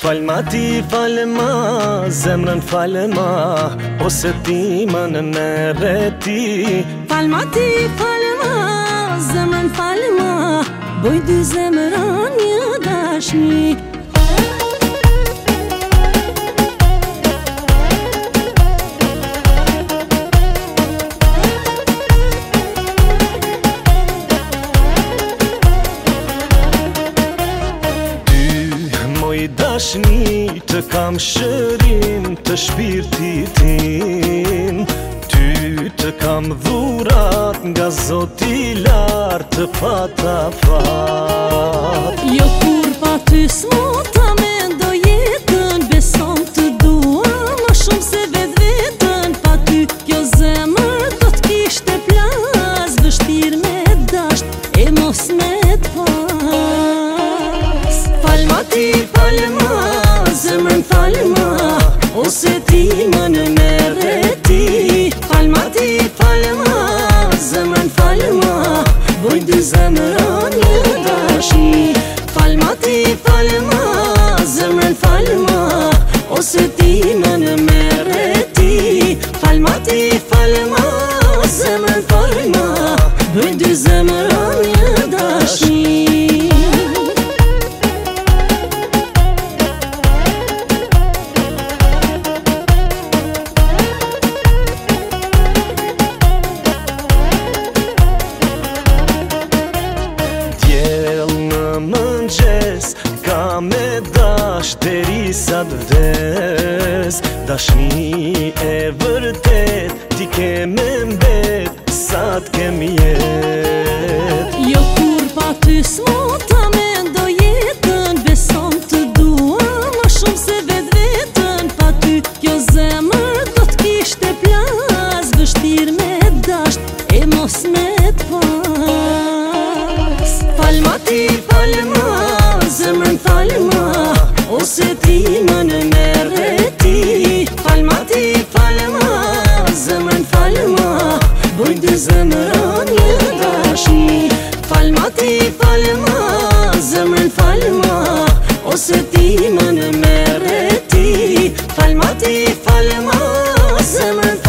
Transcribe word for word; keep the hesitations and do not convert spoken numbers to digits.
Falma ti falma, zemrën falma, ose ti më në mereti. Falma ti falma, zemrën falma, boj dy zemra një dashni. Dashni të kam shërim të shpirtitin, ty të kam dhurat nga Zoti lartë të pata fat. Jo kur pa ty s'mota mendo jetën, besom të dua më shumë se vetë vetën. Pa ty kjo zemër do t'kishte plas, vështir me dasht e mos me t'pas. Falma ti falma, zemrën falma, ose ti më në mereti. Falma ti falma, zemrën falma, boj dy zemra një dashni. Falma ti falma, zemrën falma, ose ti më në mereti. Falma ti falma, zemrën falma, boj dy zemra një dashni. Ka me dash deri sa t'vdes, dashni e vërtet ti ke me mbet sa t'kem jet. Jo kur pa ty s'mota mendo jetën, besom të dua më shumë se vetë vetën. Pa ty kjo zemër do t'kishte plas, vështir me dasht e mos me t'pas. Falma ti falma, zemrën falma, ose ti më në mereti. Falma ti falma, zemrën falma, boj dy zemra një dashni. Falma ti falma, zemrën falma, ose ti më në mereti. Falma ti falma, zemrën